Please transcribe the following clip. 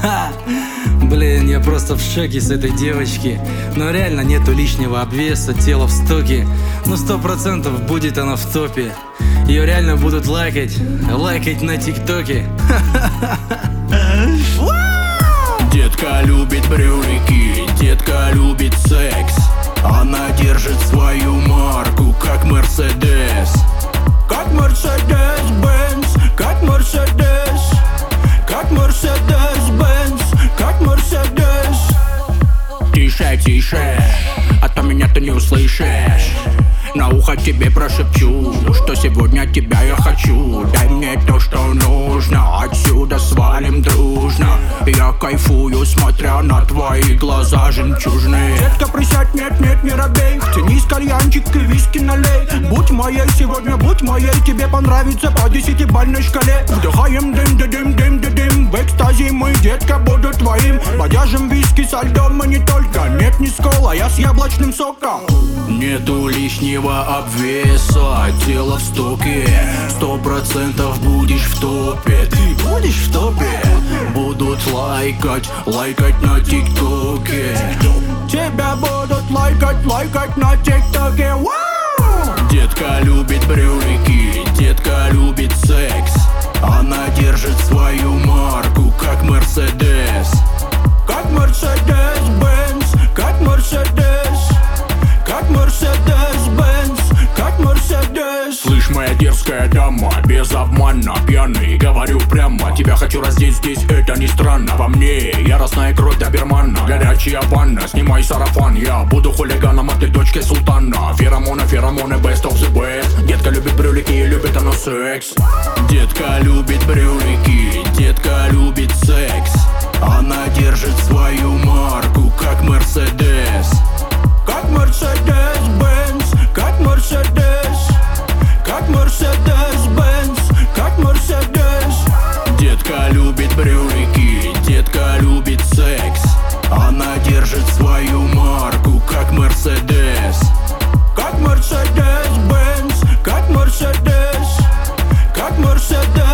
Блин, я просто в шоке с этой девочки. Но реально нету лишнего обвеса, тело в стоке. Ну 100% будет она в топе. Ее реально будут лайкать на ТикТоке. Детка любит брюлики, детка любит секс. Она держит свою марку, как Мерседес. Как Мерседес-Бенц, как Мерседес. Как Мерседес-Бенц, как Мерседес. Тише, тише, а то меня ты не услышишь. На ухо тебе прошепчу, что сегодня тебя я хочу. Дай мне то, что нужно, отсюда свалим дружно. Я кайфую, смотря на твои глаза жемчужные. Детка, присядь, нет, нет, не робей. Тянись, кальянчик и виски налей. Будь моей сегодня, будь моей. Тебе понравится по 10-бальной шкале. Вдыхаем дым. В экстазе мы, детка, буду твоим. Подяжем виски со льдом и не только. Нет, не с колой, а с яблочным соком. Нету лишнего обвеса, тело в стоке. 100% будешь в топе. Ты будешь в топе. Будут лайкать на ТикТоке. Тебя будут лайкать на ТикТоке. Детка любит брюлики, детка любит секс. Она держит свою марку, как Мерседес. Как Мерседес-Бенц, как Мерседес. Как Мерседес-Бенц, как Мерседес. Слышь, моя дерзкая дама, без обмана, пьяный, говорю прямо. Тебя хочу раздеть здесь, это не странно. Во мне яростная кровь добермана. Горячая ванна, снимай сарафан. Я буду хулиганом, а ты дочкой султана. Феромоны, best of the best. Детка любит брюлики и любит она секс. Детка любит брюлики, детка любит секс. Она держит свою марку, как Мерседес. Как Мерседес-Бенц, как Мерседес. Как Мерседес-Бенц, как Мерседес. Детка любит брюлики, детка любит секс. Она держит свою марку, как Мерседес. Как Мерседес-Бенц, как Мерседес. Как Мерседес.